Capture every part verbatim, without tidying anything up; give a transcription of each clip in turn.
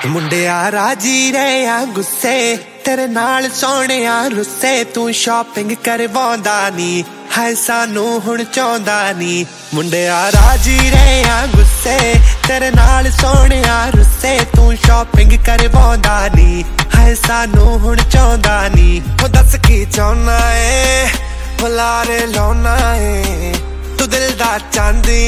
ਮੁੰਡਿਆ ਰਾਜੀ ਰਹਿਆ ਗੁੱਸੇ तेरे नाल सोहणिया रुस्से तू शॉपिंग करवाउंदा नी हाय सानू हुण चाहुंदा नी मुंडिया राजी रहया गुस्से तेरे नाल सोहणिया रुस्से तू शॉपिंग करवाउंदा नी हाय सानू हुण चाहुंदा नी ओ दस की चाहुंदा ए बुलारे लाउना ए तू दिल दा चांदी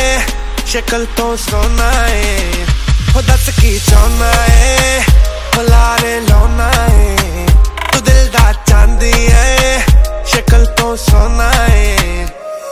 ए शक्ल तो सोना ए ओ दस की चाहुंदा ए बुलारे लाउना ए तू दिल दा चांदी है शक्ल तो सोना है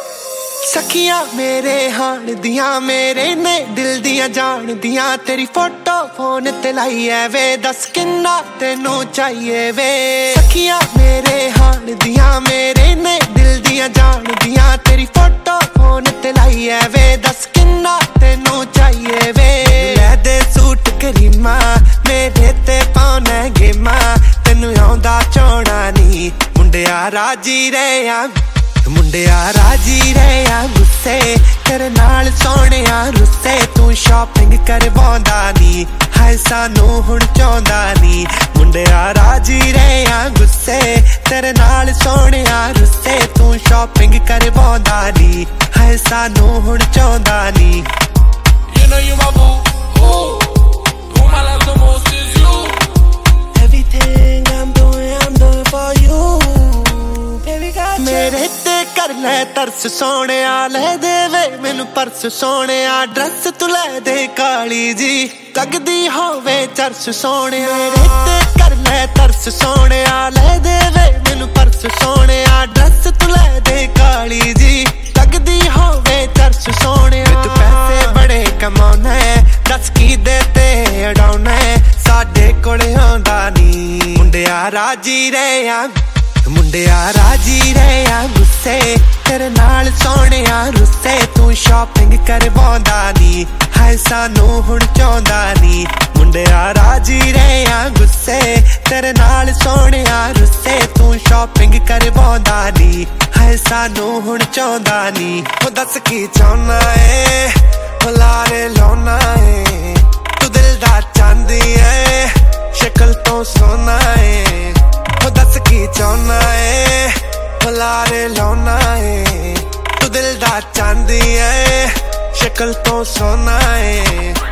सखियां मेरे हाण दियां मेरे ने दिल दियां जान दियां तेरी फोटो फोन ते लाई है वे दस किन्ना तेनू चाहिए वे सखियां मेरे हाण दियां मेरे ने दिल दियां जान दियां तेरी फोटो फोन ते लाई है वे दस किन्ना तेनू चाहिए वे ले दे सूट करीमा मेरे ते पाउना गेमा तेनू आउंदा चोणा नी मुंडिया राजी रहया मुंडिया राजी रहया गुस्से तेरे नाल सोहणिया रुस्से तू शॉपिंग करवाउंदा नी हाय सानू हुण चाहुंदा नी मुंडिया राजी रहया गुस्से तेरे नाल सोहणिया रुस्से तू शॉपिंग करवाउंदा नी हाय सानू हुण चाहुंदा नी You know you my boo, ooh. Who my love the most is you. Everything I'm doing, I'm doing for you. Baby got you. मेरे ते कर ले तरस सोहणिया ले दे वे मैनू परस सोहणिया ड्रेस तू ले दे काली जी लगदी होवे चरस सोहणिया मेरे ते कर ले तरस सोहणिया ले दे वे मैनू परस सोहणिया ड्रेस तू ले दे काली जी लगदी होवे चरस सोहणिया तू पैसे बड़े कमाउना है दस की दे ते उड़ाउना है साडे कोल आउंदा नी मुंडिया राजी रहया मुंडिया राजी रहया गुस्से तेरे नाल सोहणिया रुस्से तू शॉपिंग करवाउंदा नी हाय सानू हुण चाहुंदा नी मुंडिया राजी रहया गुस्से तेरे नाल सोहणिया रुस्से तू शॉपिंग करवाउंदा नी हाय सानू हुण चाहुंदा नी ओ दस की चाहुंदा ए बुलारे लाउना ए तू दिल दा चांदी ए शक्ल तो सोना ए ओ दस की चाहुंदा ए बुलारे लाउना ए तू दिल दा चांदी ए शक्ल तो सोना ए